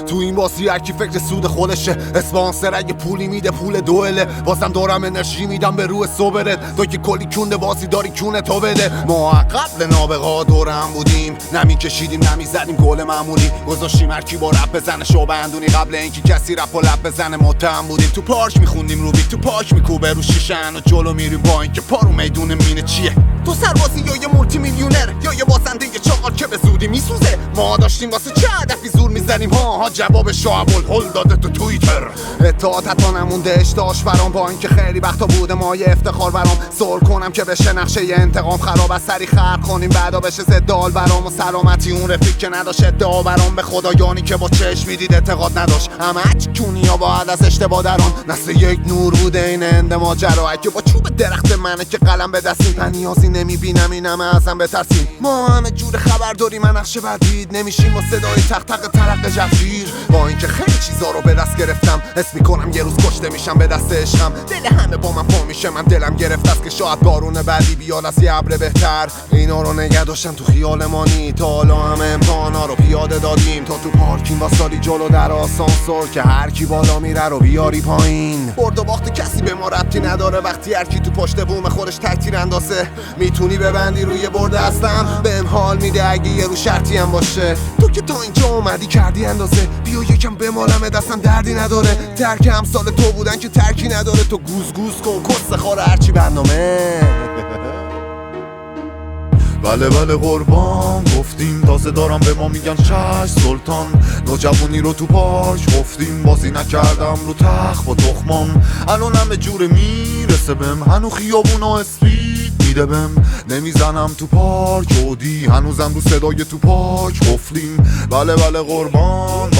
تو این بازی هر کی فکر سود خودشه، اسپانسر اگه پولی میده پول دوئله، بازم دارم انرژی میدم به روح صبرت، تو که کلی کونده بازی داری کونه تو بده. ما قبل نابغا دورم بودیم، نمی کشیدیم نمی زدیم گل معمولی، گذاشتیم هر کی با رپ بزنه شو بندونی، قبل اینکه کسی رپ و لب بزنه متهم بودیم، تو پارک میخوندیم روبیک، تو پارک میکوبه رو شیشن و جلو میریم با اینکه پارو میدون مینه چیه. تو سربازی یا یه مولتی میلیونر یا یه بازنده یه چاقال که به زودی میسوزه، ما داشتیم واسه چه هدفی زور میزنیم ها جواب شعب الهل داده تو توییتر. اطاعت حتی نمونده اشتاش برام، با اینکه خیلی وقتا بوده ما یه افتخار برام، سر کنم که بشه نقشه یه انتقام خراب، از سری خرق کنیم بعدا بشه زدال برام، و سلامتی اون رفیق که نداشت ادعا برام، به خدایانی که با چشم میدید اعتقاد نداشت، همه کونیا باید از اشتباه دران، نسل یک نور بوده این اند ماجرا، اگه با چوب درخت منه که قلم به دستیم، من نیازی نمیبینم این همه ازم بترسیم، ما همه جور خبر داریم من نقشه بردید نمیشیم با صدای تق تق ترق جفیر، با اینکه خیلی چیزا رو به دست گرفتم، حس میکنم یه روز کشته میشم به دست عشقم، دل همه با من پا میشه، من دلم گرفت است که شاید بارون بعدی بیاد از یه ابر بهتر، اینا رو نگه داشتم تو خیال مانی، تا حالا همه امتحانا رو پیاده دادیم، تا تو پارکینگ واسادی جلو در آسانسور که هر کی بالا میره رو بیاری پایین، برد و باخت کسی به ما ربطی نداره، وقتی هر کی تو پشت بوم خودش تکتیر اندازه، میتونی ببندی روی برد هستم، بهم حال میده اگه یه رو شرطی هم باشه، تو که تا اینجا اومدی کردی اندازه، بیا یکم بمالم دستم دردی نداره، ترک همسال تو بودن که ترکی نداره، تو گوز گوز کن کس خاره هرچی برنامه. بله بله قربان گفتیم، تازه دارم به ما میگن چش سلطان، نوجوانی رو تو پارک گفتیم، بازی نکردم رو تخت با تخمام، الان همه جوره میرسه بهم، هنو خیابون و اسپید میده بهم، نمیزنم تو پارک اودی، هنوزم رو صدای تو پارک گفتیم، بله بله قربان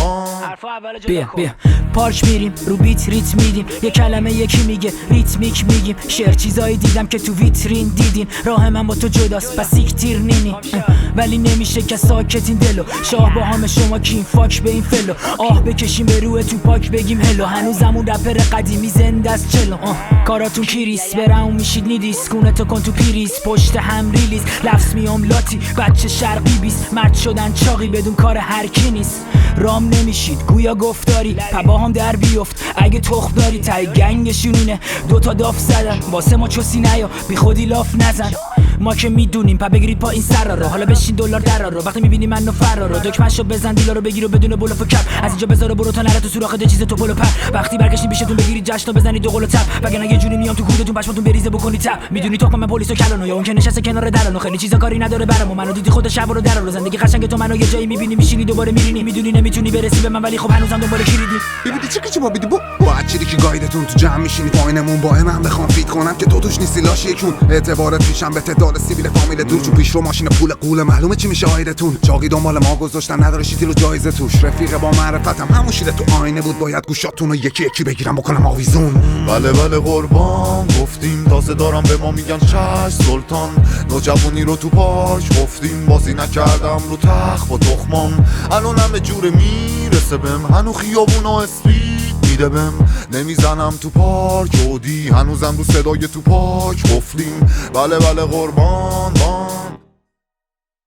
بیا پارک میریم رو بیت ریت میدیم، یه کلمه یکی میگه ریتمیک میگیم، شعر چیزایی دیدم که تو ویترین دیدین، راه من با تو جداست پس تیر نینی، ولی نمیشه که ساکتین دلو، شاه با همه شما کین فاک به این فلو، آه بکشیم به روح تو پاک بگیم هلو، هنوزمون رپر قدیمی زنده از چلو، کاراتون کیریس برام میشید نیدیس، کونتو کن تو پیریس پشت هم ریلیز، لفظ میام لاتی بچه شرقی بیست، مرد شدن چاقی بدون کار هر کی نیست، رام نمیشید گویا گفتاری، پبا هم در بیفت اگه تخم داری، تای گنگشون اینه دوتا داف زدن، واسه ما چوسی نیا بی خودی لاف نزن، ما که میدونیم پا بگیرید پا این سر رو، حالا بشین دلار در رو، وقتی میبینی منو فرار رو، دکمه‌شو بزن دیلا رو بگیر و بدون بلوف و کپ، از اینجا بذار برو تا نره تو سوراخ ده چیز تو پلو پر، وقتی برگشتین بیشتون بگیرید جشن و بزنید دو قلو تپ، وگرنه یه جوری میام تو کودتون پشماتون بریزه بکنید تپ، میدونی تو من پلیسو کلانو، یا اون که نشسته کنار درانو، خیلی چیزا کاری نداره برامو، منو دیدی خود شب رو در رو، زندگی قشنگ تو منو یه جایی میبینی میشینی دوباره میرینی، میدونی نمیتونی برسی به من ولی خب هنوزم دنبال کلیدی، ببینی چی ما بیدی با چیزی که گایدتون تو جمع میشینی پایینمون، با من بخوام فیت کنم که تو توش نیستی لاش یکون، اعتبارت پیشم به تعداد سیبیل فامیل دور، چون پیش رو ماشین پول قوله معلومه چی میشه آیدتون، چاقی دنبال ما گذاشتن نداره شیتی رو جایزه توش، رفیق با معرفتم همون شیله تو آینه بود، باید گوشاتون رو یکی یکی بگیرم بکنم آویزون. بله بله قربان گفتیم، تازه دارم به ما میگن چش سلطان، نوجوانی رو تو پارک گفتیم، بازی نکردم رو تخت با تخمام، الان همه جوره میرسه بهم، هنو خیابون و اسپید میده بهم، نمیزنم تو پارک اودی، هنوزم رو صدای تو پارک گفتیم، بله بله قربان